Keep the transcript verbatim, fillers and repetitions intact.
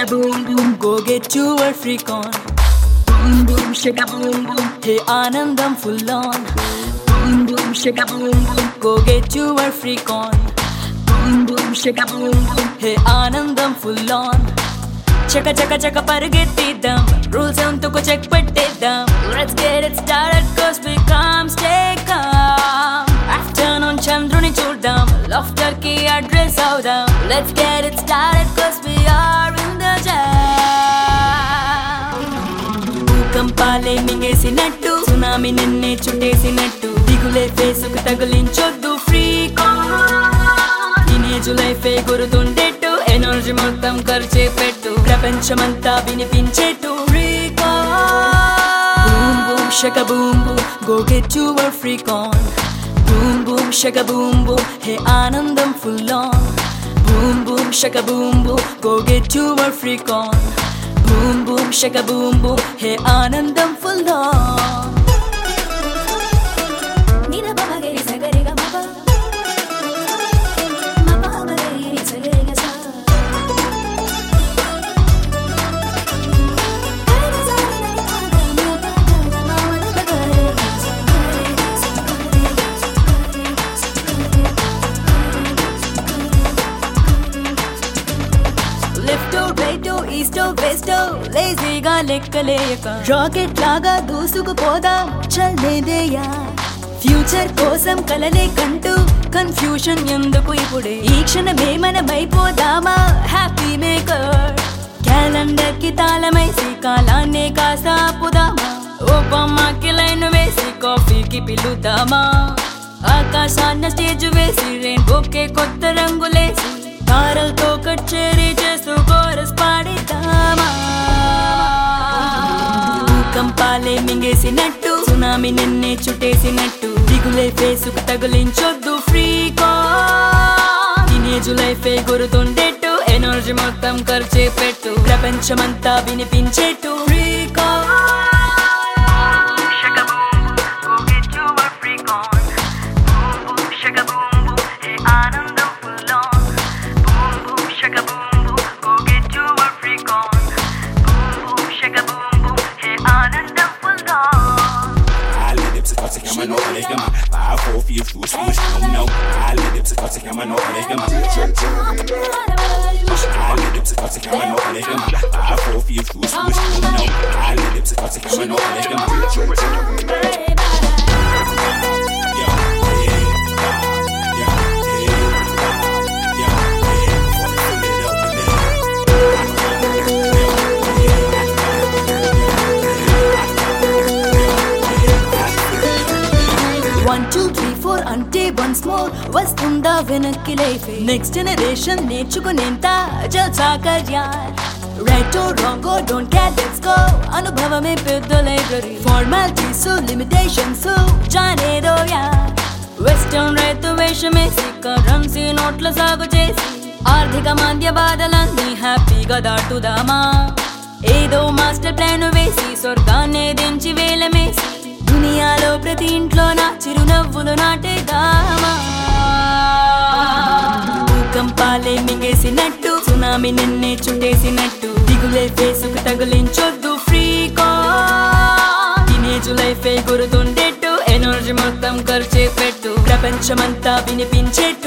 boom boom, go get your freak on. Boom boom shake a boom boom, hey Anandam full on. Boom boom shake a boom boom, go get your freak on. Boom boom shake a boom boom, hey Anandam full on. Chaka chaka chaka pargettidam, rules entuko check pettedam. Let's get it started cause we calm, stay calm. Afternoon chandruni chuddam, laughter ki address avdam. Let's get it started cause we are in the jam. భూకంపాలే మింగేసినట్టు, tsunami నిన్నే చుట్టేసినట్టు, దిగులే ఫేసుకు తగిలించొద్దు freak on. Teenage లైఫే గురుతుండేట్టు, energy మొత్తం ఖర్చే పెట్టు, ప్రపంచమంతా వినిపించేట్టు freak on. Boom boom shaka boom boom, go get your freak on. Boom boom shaka boom boom, hey ఆనందం full on. Boom boom shaka boom boom, go get your freak on. Boom boom shaka boom boom, hey ఆనందం full on. ఈస్టో వెస్టో లేజీగా లెక్కలేయక, rocket లాగా దూసుకుపోదాం చల్లేదేయా. Future కోసం కలలే కంటూ confusion ఎందుకు ఇప్పుడే, ఈ క్షణమే మనమైపోదామా హ్యాపీ మేకర్. క్యాలెండర్ కి తాళమేసి కాలాన్నే కాసాపుదామా, ఓబమ్మాకి లైన్ వేసి కాఫీకి పిలుద్దామా. ఆకాశాన్న స్టేజ్ వేసి రెయిన్బోకే కొత్త రంగులేసి, తారలతో కచేరీ చేస్తూ కోరస్ పాడిద్దామా. భూకంపాలే మింగేసినట్టు, సునామీ నిన్నే చుట్టేసినట్టు, దిగులే ఫేసుకు తగిలించొద్దు ఫ్రీక్ ఆన్. టీనేజ్ లైఫే గురుతుండేట్టు, ఎనర్జీ మొత్తం ఖర్చే పెట్టు, ప్రపంచమంతా వినిపించేట్టు freak on. Man auch nicht gemacht, war vor vier Fuß, Fuß, no. Alle Dipse, trotzdem kann man auch nicht gemacht. Alle Dipse, trotzdem kann man auch nicht gemacht, war vor vier Fuß, Fuß, no. Alle Dipse, trotzdem kann man auch nicht gemacht. One two three four అంటే once more వస్తుందా వెనక్కి life. Next generation నేర్చుకునేంత జల్సాకర్ యార్. రైటో రాంగో don't care let's go, అనుభవమే పెద్ద లైబ్రరీ. ఫార్మాలిటీస్ లిమిటేషన్స్ జానేదో యార్. వెస్టర్న్ రైతు వేషమేసి కరెన్సీ నోట్ల సాగు చేసి, ఆర్థిక మాంద్య బాధలన్నీ హ్యాపీగా దాటుదామా. ఏదో మాస్టర్ ప్లాన్ వేసి స్వర్గాన్నే దించి వేలమేసి, దునియాలో ప్రతి ఇంట్లో నా చిరునవ్వులు నాటేదామా. భూకంపాలే మింగేసినట్టు, సునామీ నిన్నే చుట్టేసినట్టు, దిగులే ఫేసుకు తగిలించొద్దు ఫ్రీక్ ఆన్. టీనేజ్ లైఫే గురుతుండేట్టు, ఎనర్జీ మొత్తం ఖర్చే పెట్టు, ప్రపంచమంతా వినిపించేట్టు